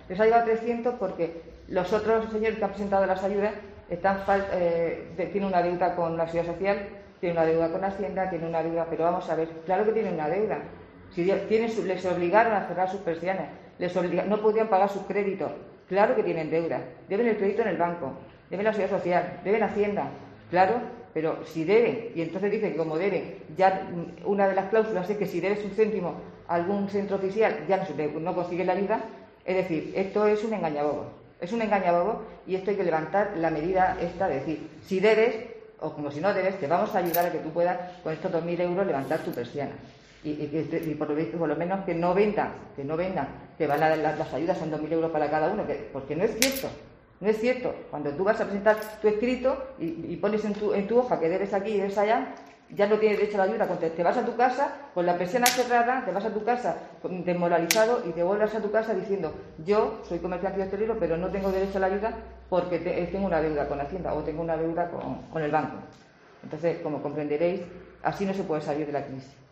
Les ha llegado a 300 porque los otros señores que han presentado las ayudas tienen una deuda con la Seguridad Social, tienen una deuda con Hacienda, tienen una deuda... Pero vamos a ver, claro que tienen una deuda. Si les obligaron a cerrar sus persianas, no podían pagar sus créditos, claro que tienen deuda. Deben el crédito en el banco, deben la Seguridad Social, deben Hacienda, claro, pero si deben, y entonces dicen que como deben, ya una de las cláusulas es que si debes un céntimo a algún centro oficial ya no consigues la ayuda. Es decir, esto es un engañabobos. Es un engañabobos y esto hay que levantar la medida esta de decir, si debes, o como si no debes, te vamos a ayudar a que tú puedas con estos 2.000 euros levantar tu persiana. Y por lo menos que no vendan, que las ayudas son 2.000 euros para cada uno, porque no es cierto. No es cierto. Cuando tú vas a presentar tu escrito y pones en tu hoja que debes aquí y debes allá, ya no tienes derecho a la ayuda. Cuando te vas a tu casa con la persiana cerrada, te vas a tu casa desmoralizado y te vuelves a tu casa diciendo, yo soy comerciante y hostelero, pero no tengo derecho a la ayuda porque tengo una deuda con Hacienda o tengo una deuda con el banco. Entonces, como comprenderéis, así no se puede salir de la crisis.